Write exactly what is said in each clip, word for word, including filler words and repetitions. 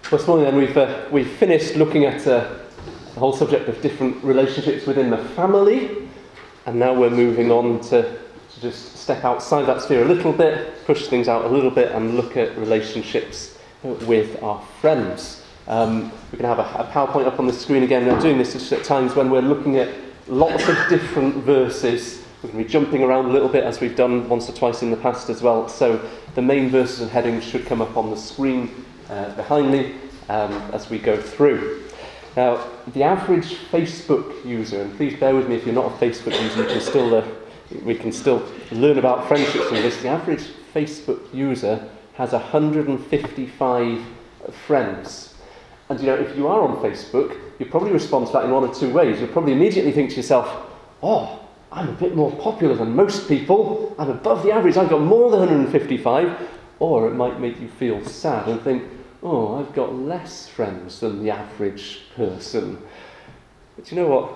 Well, this morning then we've, uh, we've finished looking at uh, the whole subject of different relationships within the family, and now we're moving on to, to just step outside that sphere a little bit, push things out a little bit, and look at relationships with our friends. Um, we're going to have a, a PowerPoint up on the screen again. We're doing this just at times when we're looking at lots of different verses. We're going to be jumping around a little bit as we've done once or twice in the past as well. So the main verses and headings should come up on the screen uh, behind me um, as we go through. Now, the average Facebook user, and please bear with me if you're not a Facebook user, you can still, uh, we can still learn about friendships from this. The average Facebook user has one hundred fifty-five friends. And you know, if you are on Facebook, you probably respond to that in one or two ways. You'll probably immediately think to yourself, oh, I'm a bit more popular than most people. I'm above the average. I've got more than one hundred fifty-five. Or it might make you feel sad and think, oh, I've got less friends than the average person. But you know what?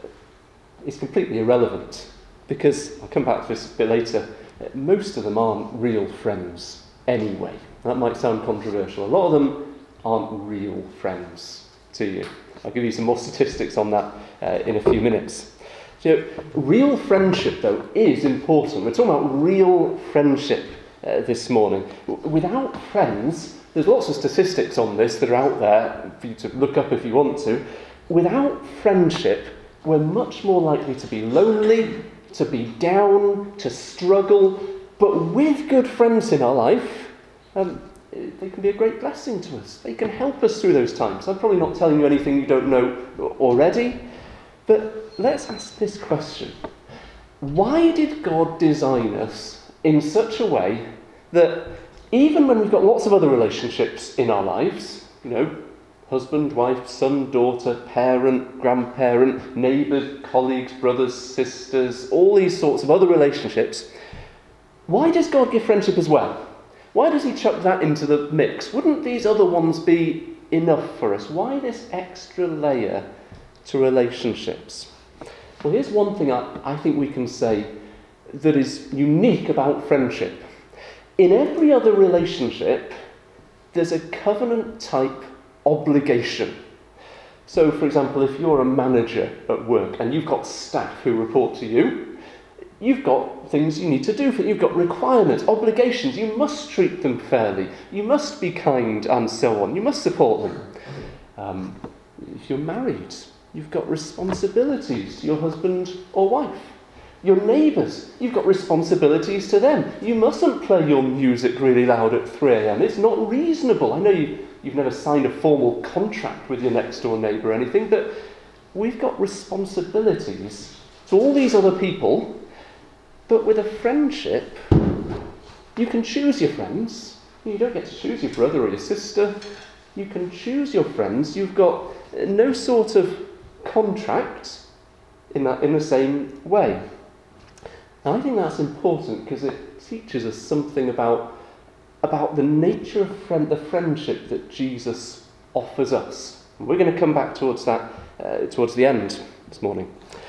It's completely irrelevant. Because, I'll come back to this a bit later, most of them aren't real friends anyway. That might sound controversial. A lot of them aren't real friends to you. I'll give you some more statistics on that uh, in a few minutes. So, real friendship, though, is important. We're talking about real friendship uh, this morning. Without friends, there's lots of statistics on this that are out there for you to look up if you want to. Without friendship, we're much more likely to be lonely, to be down, to struggle. But with good friends in our life, um, they can be a great blessing to us. They can help us through those times. I'm probably not telling you anything you don't know already, but let's ask this question. Why did God design us in such a way that even when we've got lots of other relationships in our lives, you know, husband, wife, son, daughter, parent, grandparent, neighbours, colleagues, brothers, sisters, all these sorts of other relationships, why does God give friendship as well? Why does he chuck that into the mix? Wouldn't these other ones be enough for us? Why this extra layer to relationships? Well, here's one thing I, I think we can say that is unique about friendship. In every other relationship, there's a covenant-type obligation. So, for example, if you're a manager at work and you've got staff who report to you, you've got things you need to do for You've got requirements, obligations. You must treat them fairly. You must be kind and so on. You must support them. Um, if you're married, you've got responsibilities to your husband or wife. Your neighbours, you've got responsibilities to them. You mustn't play your music really loud at three a.m. It's not reasonable. I know you, you've never signed a formal contract with your next door neighbour or anything, but we've got responsibilities to all these other people. But with a friendship, you can choose your friends. You don't get to choose your brother or your sister. You can choose your friends. You've got no sort of contract in that in the same way. And I think that's important because it teaches us something about, about the nature of friend, the friendship that Jesus offers us. And we're going to come back towards that uh, towards the end this morning.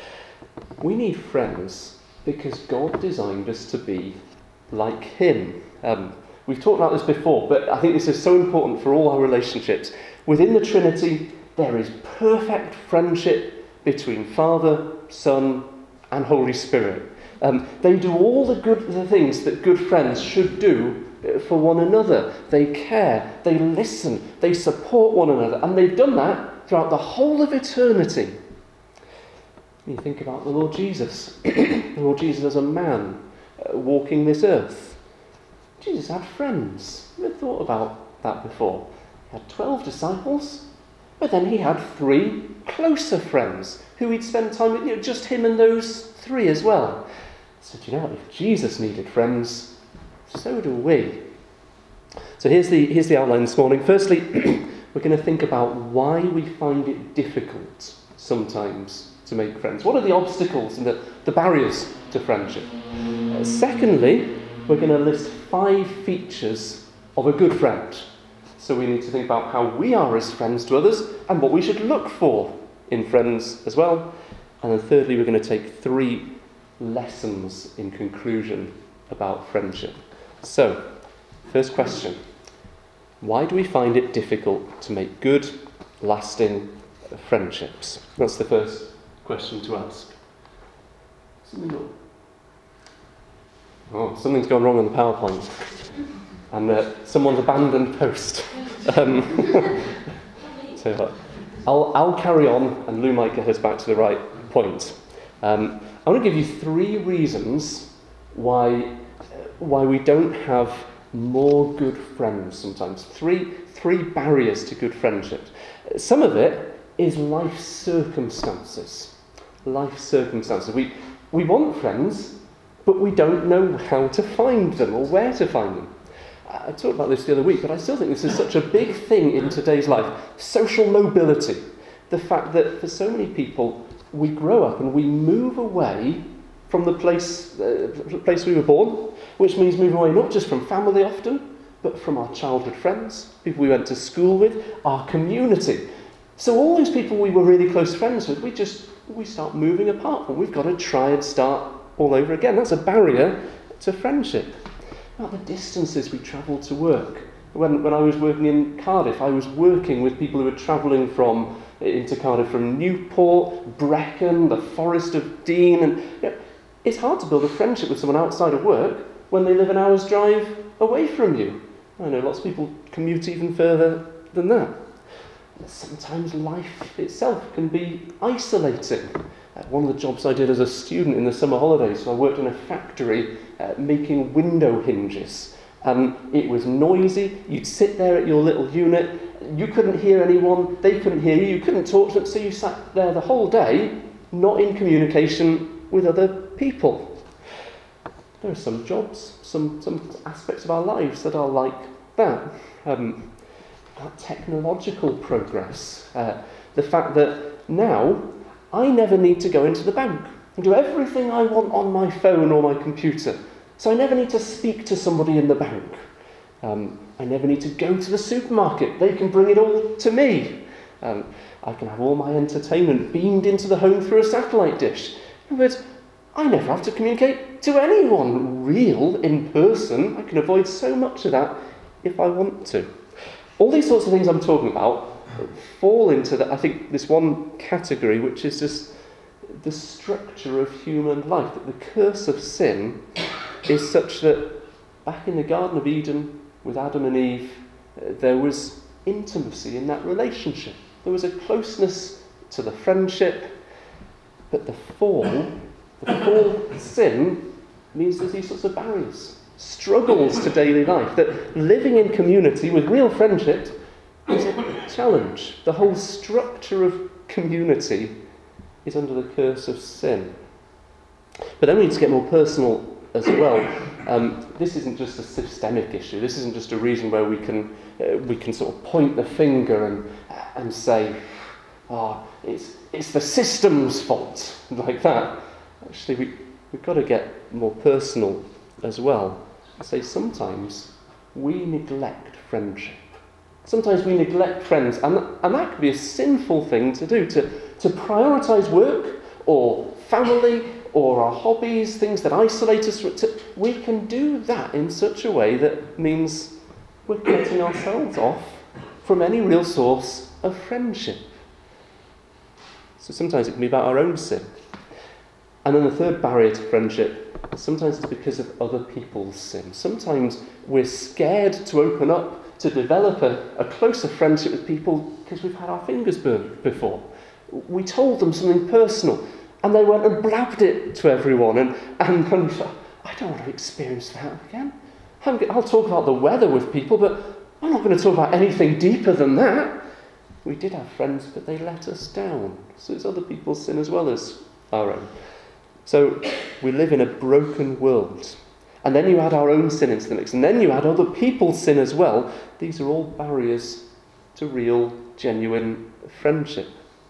We need friends because God designed us to be like him. Um, we've talked about this before, but I think this is so important for all our relationships. Within the Trinity, there is perfect friendship between Father, Son, and Holy Spirit. Um, they do all the good the things that good friends should do for one another. They care, they listen, they support one another, and they've done that throughout the whole of eternity. You think about the Lord Jesus. The Lord Jesus as a man uh, walking this earth. Jesus had friends. You ever thought about that before? He had twelve disciples, but then he had three closer friends who he'd spend time with, you know, just him and those three as well. So do you know what? If Jesus needed friends, so do we. So here's the here's the outline this morning. Firstly, we're going to think about why we find it difficult sometimes to make friends. What are the obstacles and the, the barriers to friendship? Uh, secondly, we're going to list five features of a good friend. So we need to think about how we are as friends to others and what we should look for in friends as well. And then thirdly, we're going to take three lessons in conclusion about friendship. So, first question. Why do we find it difficult to make good, lasting friendships? That's the first question to ask. Something oh, something's gone wrong on the PowerPoint. And uh, someone's abandoned post. um, so I'll, I'll carry on, and Lou might get us back to the right point. Um, I want to give you three reasons why why we don't have more good friends sometimes. Three, three barriers to good friendships. Some of it is life circumstances. Life circumstances. We, we want friends, but we don't know how to find them or where to find them. I talked about this the other week, but I still think this is such a big thing in today's life. Social mobility. The fact that for so many people, we grow up and we move away from the place, uh, the place we were born, which means moving away not just from family often, but from our childhood friends, people we went to school with, our community. So all those people we were really close friends with, we just, we start moving apart from. We've got to try and start all over again. That's a barrier to friendship. About the distances we travel to work. When, when I was working in Cardiff, I was working with people who were travelling from into Cardiff from Newport, Brecon, the Forest of Dean, and you know, it's hard to build a friendship with someone outside of work when they live an hour's drive away from you. I know lots of people commute even further than that. Sometimes life itself can be isolating. Uh, one of the jobs I did as a student in the summer holidays, so I worked in a factory uh, making window hinges. And it was noisy. You'd sit there at your little unit. You couldn't hear anyone. They couldn't hear you. You couldn't talk to them. So you sat there the whole day, not in communication with other people. There are some jobs, some, some aspects of our lives that are like that. Um, that technological progress. Uh, the fact that now I never need to go into the bank and do everything I want on my phone or my computer. So I never need to speak to somebody in the bank. Um, I never need to go to the supermarket. They can bring it all to me. Um, I can have all my entertainment beamed into the home through a satellite dish. But I never have to communicate to anyone real in person. I can avoid so much of that if I want to. All these sorts of things I'm talking about fall into, the, I think, this one category, which is just the structure of human life, that the curse of sin is such that back in the Garden of Eden with Adam and Eve, uh, there was intimacy in that relationship. There was a closeness to the friendship, but the fall, the fall sin means there's these sorts of barriers, struggles to daily life, that living in community with real friendship is a challenge. The whole structure of community is under the curse of sin. But then we need to get more personal as well. Um, this isn't just a systemic issue. This isn't just a reason where we can uh, we can sort of point the finger and and say, "Ah, oh, it's it's the system's fault," like that. Actually, we we've got to get more personal as well. Say sometimes we neglect friendship. Sometimes we neglect friends, and and that could be a sinful thing to do. To to prioritise work or family or our hobbies, things that isolate us. To, we can do that in such a way that means we're cutting ourselves off from any real source of friendship. So sometimes it can be about our own sin. And then the third barrier to friendship, sometimes it's because of other people's sin. Sometimes we're scared to open up, to develop a, a closer friendship with people because we've had our fingers burned before. We told them something personal, and they went and blabbed it to everyone, and, and, and I don't want to experience that again. I'm, I'll talk about the weather with people, but I'm not going to talk about anything deeper than that. We did have friends, but they let us down. So it's other people's sin as well as our own. So we live in a broken world. And then you add our own sin into the mix, and then you add other people's sin as well. These are all barriers to real, genuine friendship.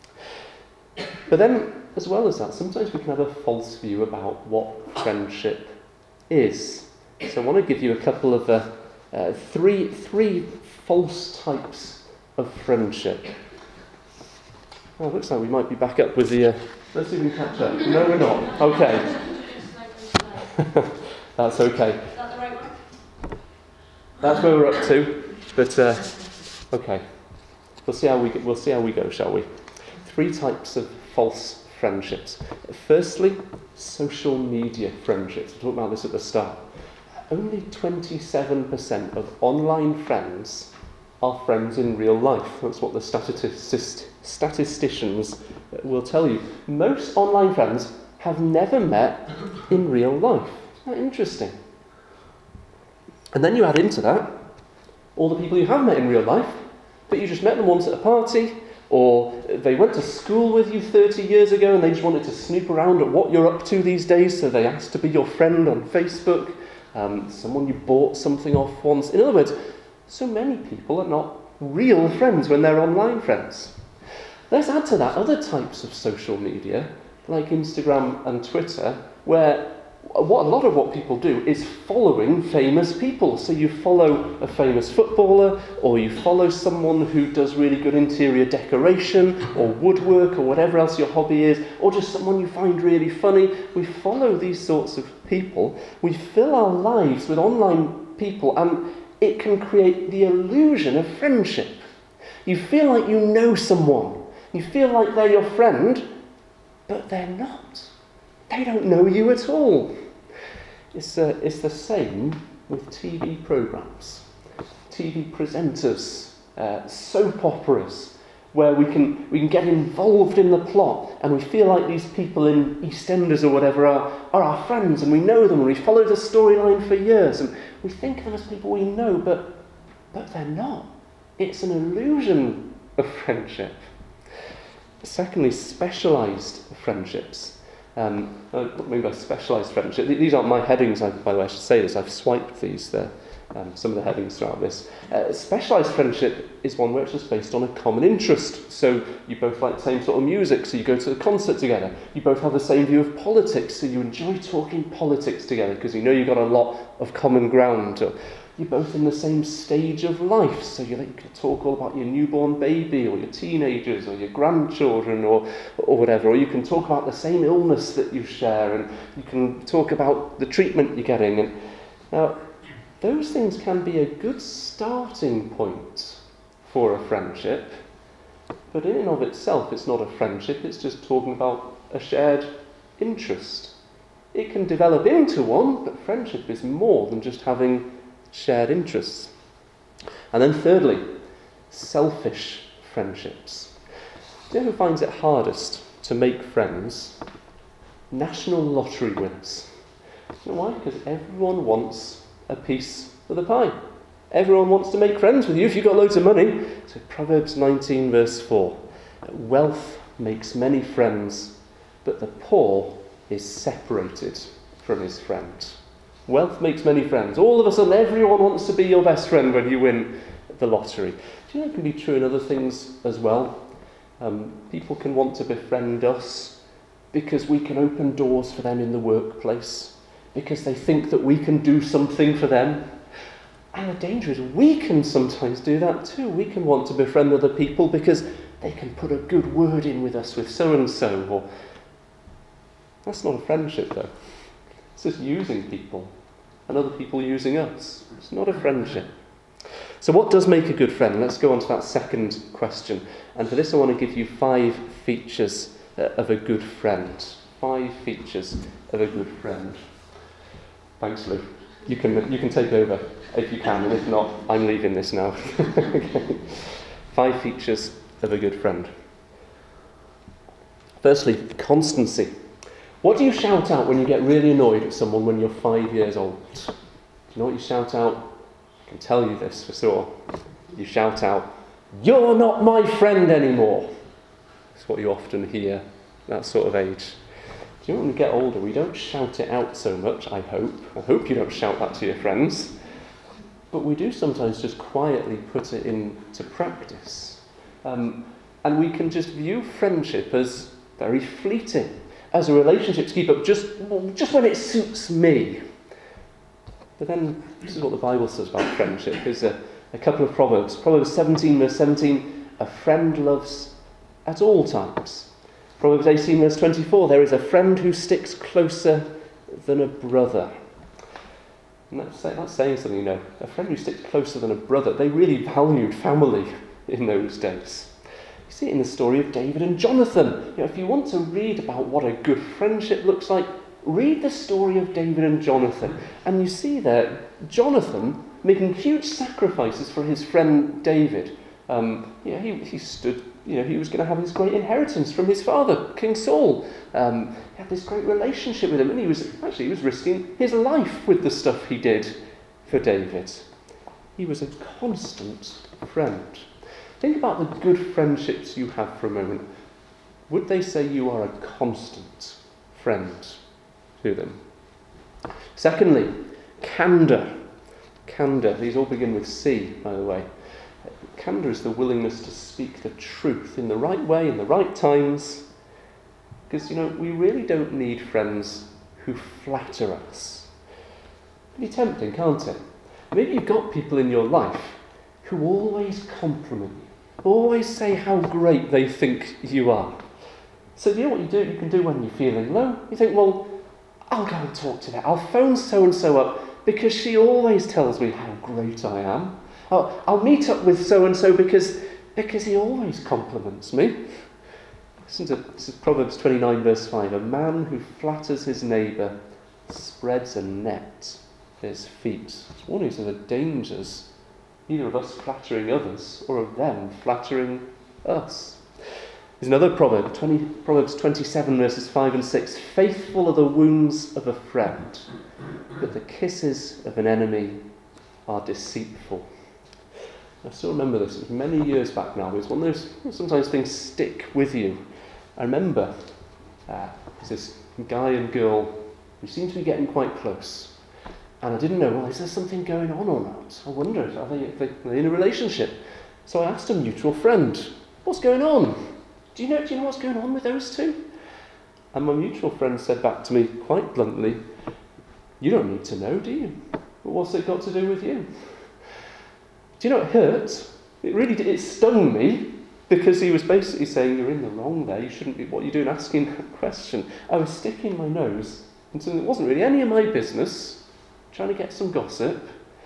But then, as well as that, sometimes we can have a false view about what friendship is. So I want to give you a couple of uh, uh, three three false types of friendship. Oh, it looks like we might be back up with the... Uh, let's see if we can catch up. No, we're not. Okay. That's okay. Is that the right one? That's where we're up to. But uh, okay, we'll see how we we'll see how we go, shall we? Three types of false friendships. Firstly, social media friendships. We talked about this at the start. Only twenty-seven percent of online friends are friends in real life. That's what the statistist, statisticians will tell you. Most online friends have never met in real life. Isn't that interesting? And then you add into that all the people you have met in real life, but you just met them once at a party, or they went to school with you thirty years ago and they just wanted to snoop around at what you're up to these days, so they asked to be your friend on Facebook, um, someone you bought something off once. In other words, so many people are not real friends when they're online friends. Let's add to that other types of social media, like Instagram and Twitter, where what a lot of what people do is following famous people. So you follow a famous footballer, or you follow someone who does really good interior decoration, or woodwork, or whatever else your hobby is, or just someone you find really funny. We follow these sorts of people. We fill our lives with online people, and it can create the illusion of friendship. You feel like you know someone. You feel like they're your friend, but they're not. They don't know you at all. It's, uh, it's the same with T V programmes, T V presenters, uh, soap operas, where we can we can get involved in the plot, and we feel like these people in EastEnders or whatever are, are our friends, and we know them, and we follow the storyline for years, and we think of them as people we know, but but they're not. It's an illusion of friendship. Secondly, specialised friendships. Um, what I mean by specialised friendship, these aren't my headings, I, by the way, I should say this, I've swiped these, there, um, some of the headings throughout this. Uh, specialised friendship is one where it's just based on a common interest. So you both like the same sort of music, so you go to the concert together. You both have the same view of politics, so you enjoy talking politics together because you know you've got a lot of common ground. Or you're both in the same stage of life, so you like to talk all about your newborn baby, or your teenagers, or your grandchildren, or or whatever. Or you can talk about the same illness that you share, and you can talk about the treatment you're getting. And now, those things can be a good starting point for a friendship, but in and of itself, it's not a friendship. It's just talking about a shared interest. It can develop into one, but friendship is more than just having shared interests. And then thirdly, selfish friendships. Do you know who finds it hardest to make friends? National lottery winners. You know why? Because everyone wants a piece of the pie. Everyone wants to make friends with you if you've got loads of money. So Proverbs nineteen verse four. Wealth makes many friends, but the poor is separated from his friend. Wealth makes many friends. All of a sudden, everyone wants to be your best friend when you win the lottery. Do you know it can be true in other things as well? Um, people can want to befriend us because we can open doors for them in the workplace, because they think that we can do something for them. And the danger is we can sometimes do that too. We can want to befriend other people because they can put a good word in with us with so-and-so. Or that's not a friendship, though. It's just using people, and other people using us. It's not a friendship. So what does make a good friend? Let's go on to that second question. And for this I want to give you five features uh, of a good friend. Five features of a good friend. Thanks, Lou. You can, you can take over if you can, and if not, I'm leaving this now. Okay. Five features of a good friend. Firstly, constancy. What do you shout out when you get really annoyed at someone when you're five years old? Do you know what you shout out? I can tell you this for sure. You shout out, "You're not my friend anymore." That's what you often hear, that sort of age. Do you know when we get older, we don't shout it out so much, I hope. I hope you don't shout that to your friends. But we do sometimes just quietly put it into practice. Um, and we can just view friendship as very fleeting, as a relationship to keep up just, just when it suits me. But then, this is what the Bible says about friendship. There's a, a couple of Proverbs. Proverbs seventeen, verse seventeen, a friend loves at all times. Proverbs eighteen, verse twenty-four, there is a friend who sticks closer than a brother. And that's, that's saying something, you know. A friend who sticks closer than a brother, they really valued family in those days. You see it in the story of David and Jonathan. You know, if you want to read about what a good friendship looks like, read the story of David and Jonathan. And you see there, Jonathan making huge sacrifices for his friend David. Um, you know, he, he stood, you know, he was going to have this great inheritance from his father, King Saul. Um, he had this great relationship with him, and he was actually he was risking his life with the stuff he did for David. He was a constant friend. Think about the good friendships you have for a moment. Would they say you are a constant friend to them? Secondly, candour. Candour. These all begin with C, by the way. Candour is the willingness to speak the truth in the right way, in the right times. Because, you know, we really don't need friends who flatter us. It can be tempting, can't it? Maybe you've got people in your life who always compliment you, always say how great they think you are. So you know what you do? You can do when you're feeling low? You think, well, I'll go and talk to that. I'll phone so-and-so up because she always tells me how great I am. I'll, I'll meet up with so-and-so because, because he always compliments me. Listen to this is Proverbs twenty-nine, verse five. A man who flatters his neighbour spreads a net for his feet. It's warning us of the dangers, either of us flattering others or of them flattering us. There's another proverb, twenty, Proverbs twenty-seven, verses five and six. Faithful are the wounds of a friend, but the kisses of an enemy are deceitful. I still remember this. It was many years back now. It was one of those, sometimes things stick with you. I remember uh, this guy and girl who seemed to be getting quite close. And I didn't know, well, is there something going on or not? I wondered, are they, are they in a relationship? So I asked a mutual friend, what's going on? Do you know, do you know what's going on with those two? And my mutual friend said back to me quite bluntly, you don't need to know, do you? But what's it got to do with you? Do you know, it hurt. It really did. It stung me because he was basically saying, you're in the wrong there. You shouldn't be, what are you doing asking that question? I was sticking my nose into something that wasn't really any of my business, trying to get some gossip.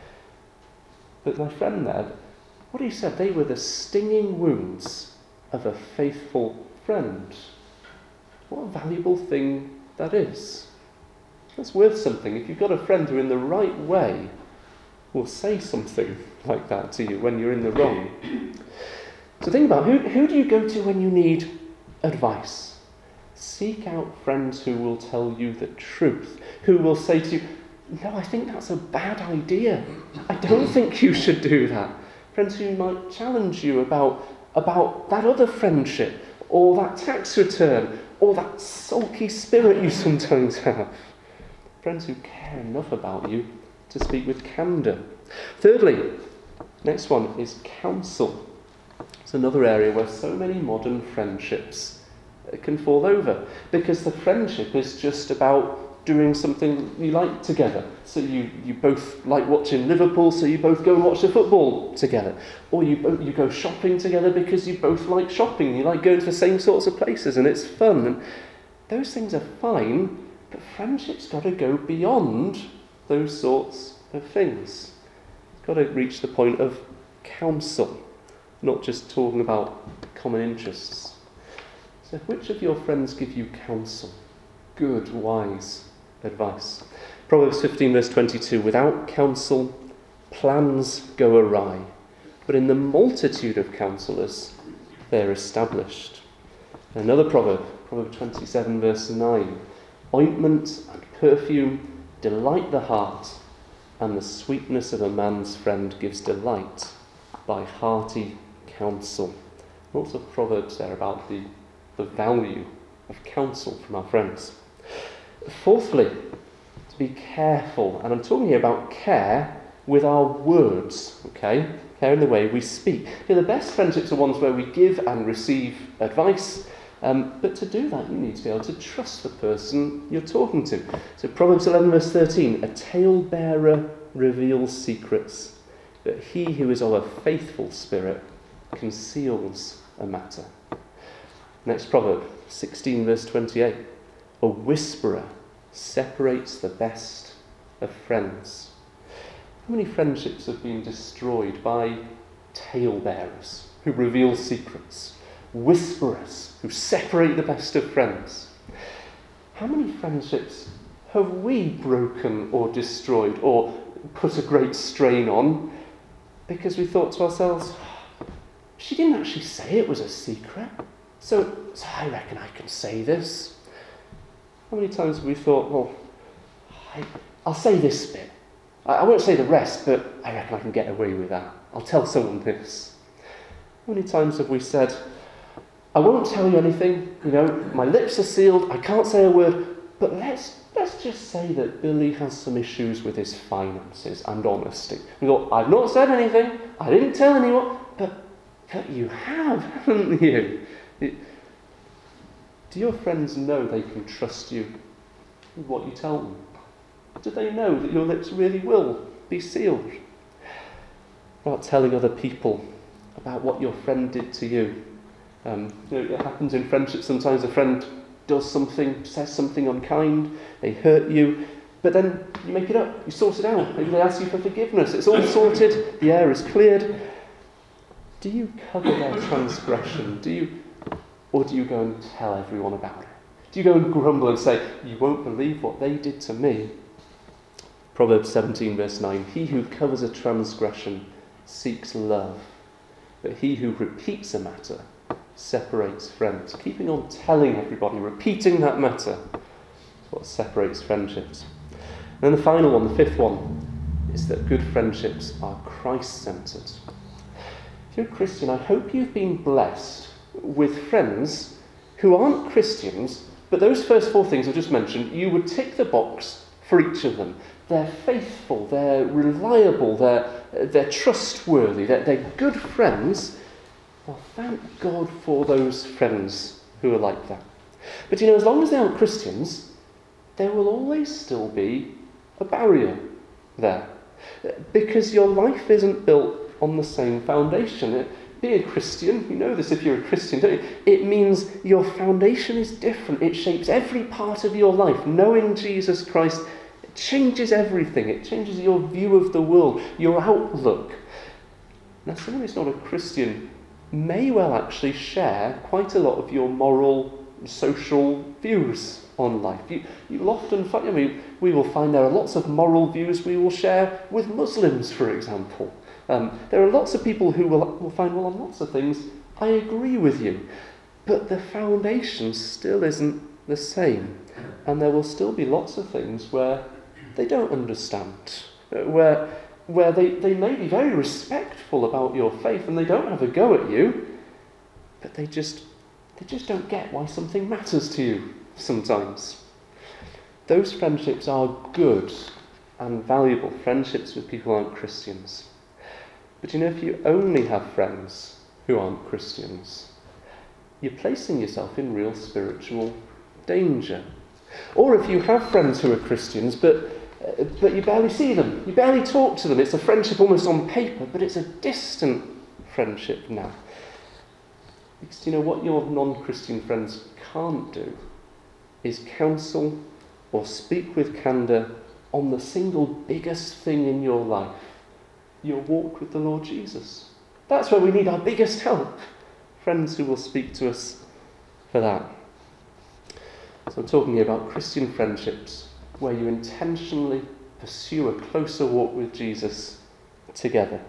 But my friend there, what he said, they were the stinging wounds of a faithful friend. What a valuable thing that is. That's worth something. If you've got a friend who in the right way will say something like that to you when you're in the wrong. So think about, who, who do you go to when you need advice? Seek out friends who will tell you the truth, who will say to you, no, I think that's a bad idea. I don't think you should do that. Friends who might challenge you about, about that other friendship, or that tax return, or that sulky spirit you sometimes have. Friends who care enough about you to speak with candour. Thirdly, next one is counsel. It's another area where so many modern friendships can fall over, because the friendship is just about doing something you like together. So you, you both like watching Liverpool, so you both go and watch the football together. Or you both, you go shopping together because you both like shopping. You like going to the same sorts of places and it's fun. And those things are fine, but friendship's got to go beyond those sorts of things. It's got to reach the point of counsel, not just talking about common interests. So which of your friends give you counsel? Good, wise advice. Proverbs fifteen, verse twenty-two, without counsel, plans go awry, but in the multitude of counsellors, they're established. Another proverb, Proverbs twenty-seven, verse nine, ointment and perfume delight the heart, and the sweetness of a man's friend gives delight by hearty counsel. Lots of proverbs there about the, the value of counsel from our friends. Fourthly, to be careful, and I'm talking here about care with our words, okay? Care in the way we speak. You know, the best friendships are ones where we give and receive advice, um, but to do that you need to be able to trust the person you're talking to. So Proverbs eleven, verse thirteen, a talebearer reveals secrets, but he who is of a faithful spirit conceals a matter. Next proverb, sixteen, verse twenty-eight, a whisperer separates the best of friends. How many friendships have been destroyed by talebearers who reveal secrets, whisperers who separate the best of friends? How many friendships have we broken or destroyed or put a great strain on because we thought to ourselves, she didn't actually say it was a secret, so, so I reckon I can say this. How many times have we thought, well, I, I'll say this bit. I, I won't say the rest, but I reckon I can get away with that. I'll tell someone this. How many times have we said, I won't tell you anything, you know, my lips are sealed, I can't say a word, but let's let's just say that Billy has some issues with his finances and honesty. We thought, I've not said anything, I didn't tell anyone, but, but you have, haven't you? It, do your friends know they can trust you with what you tell them? Do they know that your lips really will be sealed? About telling other people about what your friend did to you. Um, you know, it happens in friendship sometimes. A friend does something, says something unkind, they hurt you, but then you make it up, you sort it out. Maybe they ask you for forgiveness. It's all sorted, the air is cleared. Do you cover their transgression? Do you, or do you go and tell everyone about it? Do you go and grumble and say, you won't believe what they did to me? Proverbs seventeen verse nine, he who covers a transgression seeks love, but he who repeats a matter separates friends. Keeping on telling everybody, repeating that matter, is what separates friendships. And then the final one, the fifth one, is that good friendships are Christ-centred. If you're a Christian, I hope you've been blessed with friends who aren't Christians, but those first four things I just mentioned, you would tick the box for each of them. They're faithful, they're reliable, they're, they're trustworthy, they're, they're good friends. Well, thank God for those friends who are like that. But you know, as long as they aren't Christians, there will always still be a barrier there. Because your life isn't built on the same foundation. Being a Christian, you know this if you're a Christian, don't you? It means your foundation is different. It shapes every part of your life. Knowing Jesus Christ changes everything. It changes your view of the world, your outlook. Now, someone who's not a Christian may well actually share quite a lot of your moral, social views on life. You, you'll often find, I mean, we will find there are lots of moral views we will share with Muslims, for example. Um, there are lots of people who will, will find, well, on lots of things, I agree with you. But the foundation still isn't the same. And there will still be lots of things where they don't understand, where where they, they may be very respectful about your faith and they don't have a go at you, but they just they just don't get why something matters to you sometimes. Those friendships are good and valuable, friendships with people who aren't Christians. But you know, if you only have friends who aren't Christians, you're placing yourself in real spiritual danger. Or if you have friends who are Christians, but uh, but you barely see them, you barely talk to them, it's a friendship almost on paper, but it's a distant friendship now. Because you know what your non-Christian friends can't do is counsel or speak with candour on the single biggest thing in your life, your walk with the Lord Jesus. That's where we need our biggest help. Friends who will speak to us for that. So I'm talking here about Christian friendships where you intentionally pursue a closer walk with Jesus together.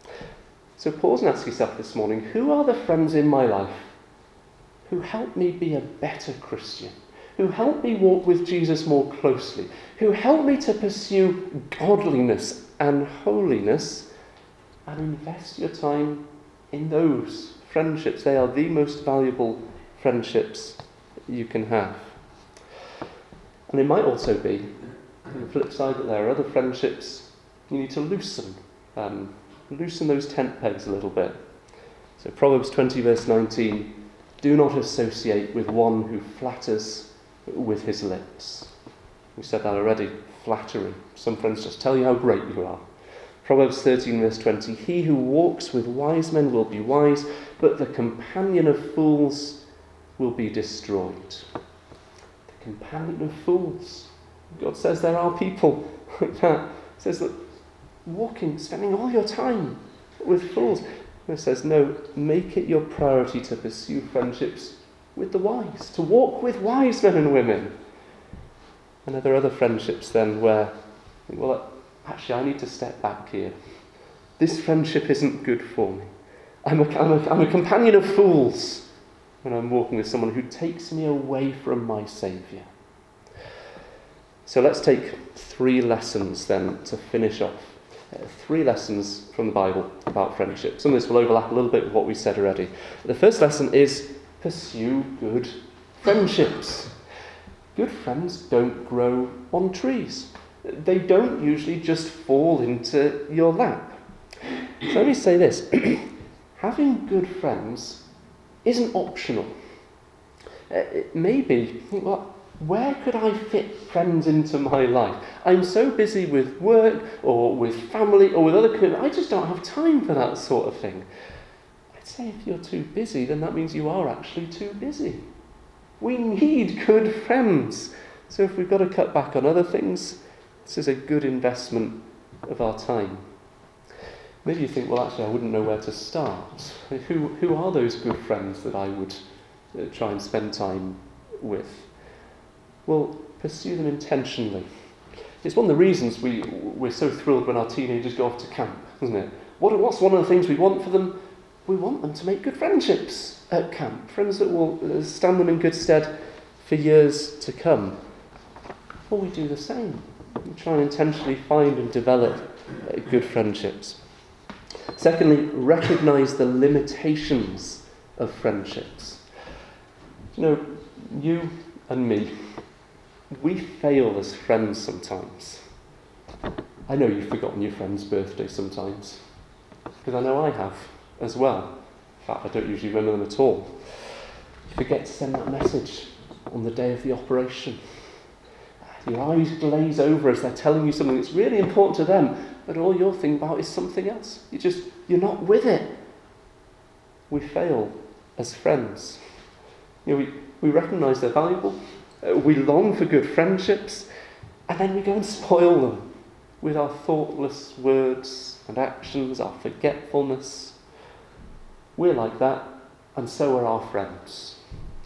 So pause and ask yourself this morning, who are the friends in my life who help me be a better Christian? Who help me walk with Jesus more closely? Who help me to pursue godliness and holiness? And invest your time in those friendships. They are the most valuable friendships you can have. And it might also be, on the flip side, that there are other friendships you need to loosen. Um, loosen those tent pegs a little bit. So Proverbs twenty verse nineteen, do not associate with one who flatters with his lips. We said that already, flattery. Some friends just tell you how great you are. Proverbs thirteen verse twenty, he who walks with wise men will be wise, but the companion of fools will be destroyed. The companion of fools. God says there are people like that. He says that walking, spending all your time with fools. And it says, no, make it your priority to pursue friendships with the wise, to walk with wise men and women. And are there other friendships then where, well, actually, I need to step back here. This friendship isn't good for me. I'm a, I'm a, I'm a companion of fools when I'm walking with someone who takes me away from my Saviour. So let's take three lessons then to finish off. Uh, three lessons from the Bible about friendship. Some of this will overlap a little bit with what we said already. The first lesson is pursue good friendships. Good friends don't grow on trees. They don't usually just fall into your lap. So let me say this. Having good friends isn't optional. Uh, it may be, think, well, where could I fit friends into my life? I'm so busy with work or with family or with other commitments, I just don't have time for that sort of thing. I'd say if you're too busy, then that means you are actually too busy. We need good friends. So if we've got to cut back on other things, this is a good investment of our time. Maybe you think, well, actually, I wouldn't know where to start. Who, who are those good friends that I would uh, try and spend time with? Well, pursue them intentionally. It's one of the reasons we, we're so thrilled when our teenagers go off to camp, isn't it? What, what's one of the things we want for them? We want them to make good friendships at camp, friends that will stand them in good stead for years to come. Well, we do the same. We try and intentionally find and develop uh, good friendships. Secondly, recognise the limitations of friendships. You know, you and me, we fail as friends sometimes. I know you've forgotten your friend's birthday sometimes, because I know I have as well. In fact, I don't usually remember them at all. You forget to send that message on the day of the operation. Your eyes glaze over as they're telling you something that's really important to them, but all you're thinking about is something else. You just, you're not with it. We fail as friends. You know, we, we recognise they're valuable. Uh, we long for good friendships, and then we go and spoil them with our thoughtless words and actions, our forgetfulness. We're like that, and so are our friends.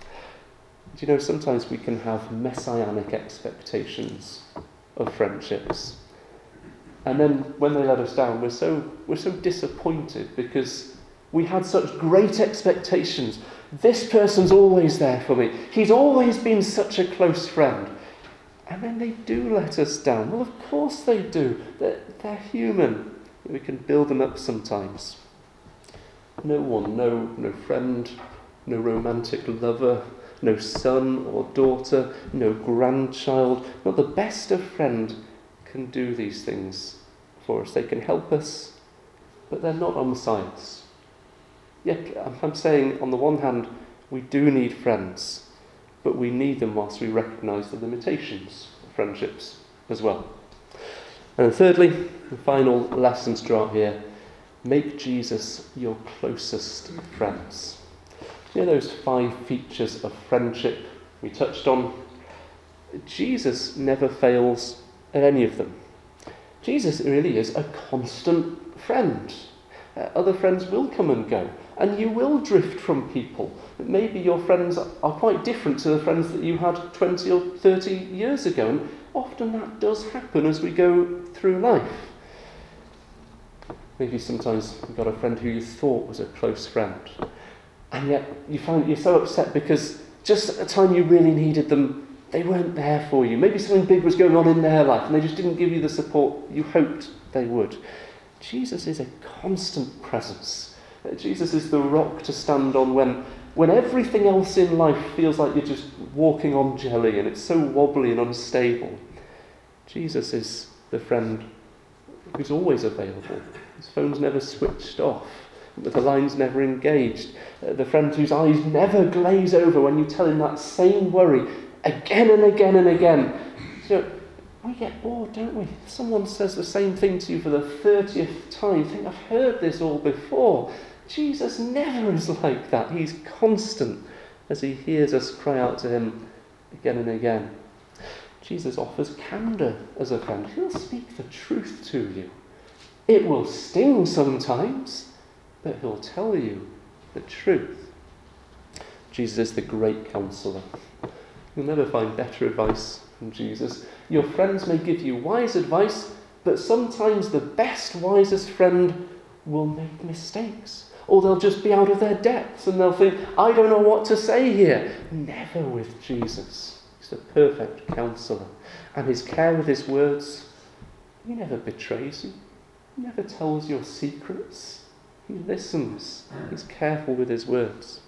Do you know, sometimes we can have messianic expectations of friendships. And then when they let us down, we're so we're so disappointed because we had such great expectations. This person's always there for me. He's always been such a close friend. And then they do let us down. Well, of course they do. They're, they're human. We can build them up sometimes. No one, no, no friend, no romantic lover, no son or daughter, no grandchild, not the best of friend can do these things for us. They can help us, but they're not our messiahs. Yet, I'm saying, on the one hand, we do need friends, but we need them whilst we recognise the limitations of friendships as well. And thirdly, the final lesson to draw out here, make Jesus your closest friends. You know those five features of friendship we touched on? Jesus never fails at any of them. Jesus really is a constant friend. Uh, other friends will come and go, and you will drift from people. Maybe your friends are quite different to the friends that you had twenty or thirty years ago, and often that does happen as we go through life. Maybe sometimes you've got a friend who you thought was a close friend, and yet you find you're so upset because just at the time you really needed them, they weren't there for you. Maybe something big was going on in their life and they just didn't give you the support you hoped they would. Jesus is a constant presence. Jesus is the rock to stand on when, when everything else in life feels like you're just walking on jelly and it's so wobbly and unstable. Jesus is the friend who's always available. His phone's never switched off. The line's never engaged. Uh, the friend whose eyes never glaze over when you tell him that same worry again and again and again. You know, we get bored, don't we? Someone says the same thing to you for the thirtieth time. You think, I've heard this all before. Jesus never is like that. He's constant as he hears us cry out to him again and again. Jesus offers candour as a friend. He'll speak the truth to you. It will sting sometimes, but he'll tell you the truth. Jesus is the great counsellor. You'll never find better advice from Jesus. Your friends may give you wise advice, but sometimes the best, wisest friend will make mistakes. Or they'll just be out of their depths and they'll think, I don't know what to say here. Never with Jesus. He's the perfect counsellor. And his care with his words, he never betrays you. He never tells your secrets. He listens. He's careful with his words.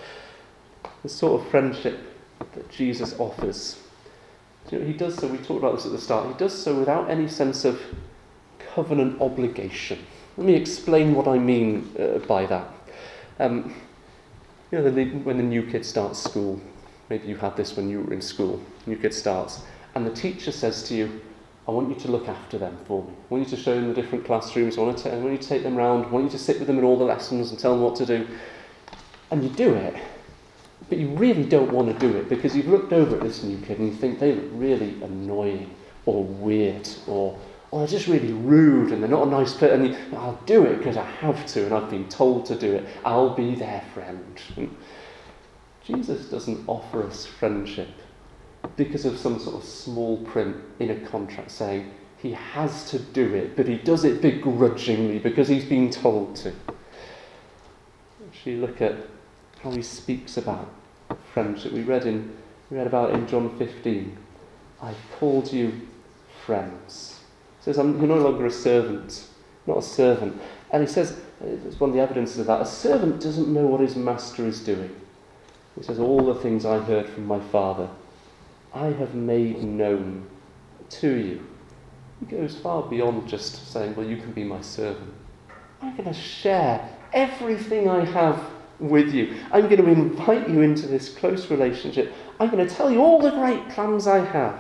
The sort of friendship that Jesus offers, you know, he does so, we talked about this at the start, he does so without any sense of covenant obligation. Let me explain what I mean uh, by that. Um, you know, the, when the new kid starts school, maybe you had this when you were in school, new kid starts, and the teacher says to you, I want you to look after them for me. I want you to show them the different classrooms, I want, to, I want you to take them round, I want you to sit with them in all the lessons and tell them what to do. And you do it, but you really don't want to do it because you've looked over at this new kid and you think they look really annoying or weird or, or they're just really rude and they're not a nice person. And you, I'll do it because I have to and I've been told to do it. I'll be their friend. And Jesus doesn't offer us friendship because of some sort of small print in a contract saying he has to do it, but he does it begrudgingly because he's been told to. Actually, look at how he speaks about friendship. We read in we read about it in John fifteen. I've called you friends. He says, I'm, you're no longer a servant, not a servant. And he says, it's one of the evidences of that, a servant doesn't know what his master is doing. He says, all the things I heard from my Father, I have made known to you. He goes far beyond just saying, well, you can be my servant. I'm going to share everything I have with you. I'm going to invite you into this close relationship. I'm going to tell you all the great plans I have.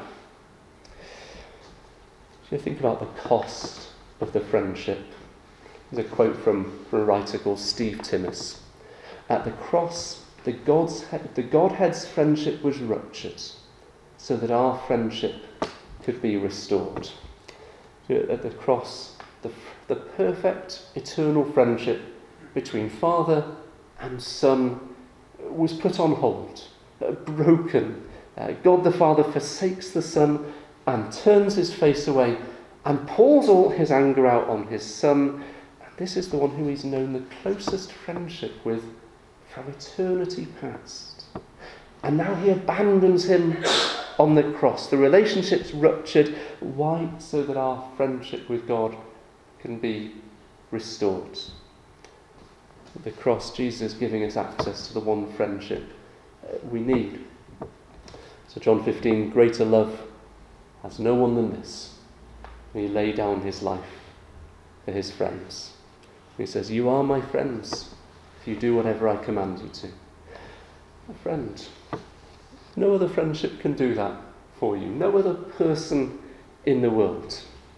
So you think about the cost of the friendship. There's a quote from, from a writer called Steve Timmis. At the cross, the, God's, the Godhead's friendship was ruptured so that our friendship could be restored. At the cross, the, the perfect eternal friendship between Father and Son was put on hold, uh, broken. Uh, God the Father forsakes the Son and turns his face away and pours all his anger out on his Son. And this is the one who he's known the closest friendship with from eternity past. And now he abandons him on the cross. The relationship's ruptured. Why? So that our friendship with God can be restored. At the cross, Jesus is giving us access to the one friendship we need. So John fifteen, greater love has no one than this. He laid down his life for his friends. He says, you are my friends if you do whatever I command you to. A friend. No other friendship can do that for you. No other person in the world.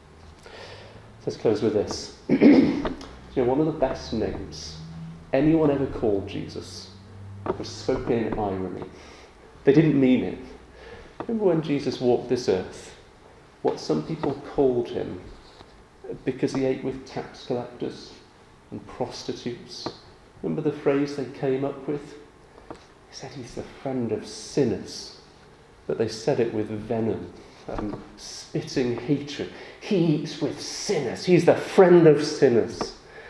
Let's close with this. You know, one of the best names anyone ever called Jesus was spoken in irony. They didn't mean it. Remember when Jesus walked this earth, what some people called him because he ate with tax collectors and prostitutes? Remember the phrase they came up with? He said he's the friend of sinners, but they said it with venom and spitting hatred. He eats with sinners. He's the friend of sinners.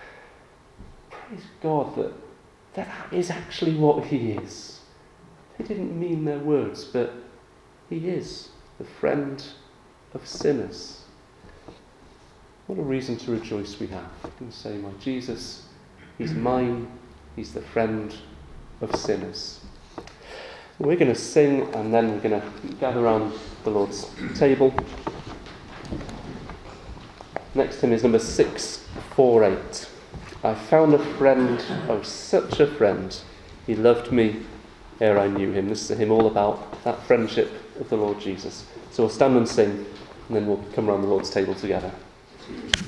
Praise God that that is actually what he is. They didn't mean their words, but he is the friend of sinners. What a reason to rejoice we have. You can say, my Jesus, he's mine, he's the friend of sinners. We're going to sing and then we're going to gather around the Lord's table. Next hymn is number six forty-eight. I found a friend, oh such a friend, he loved me ere I knew him. This is a hymn all about that friendship of the Lord Jesus. So we'll stand and sing and then we'll come around the Lord's table together.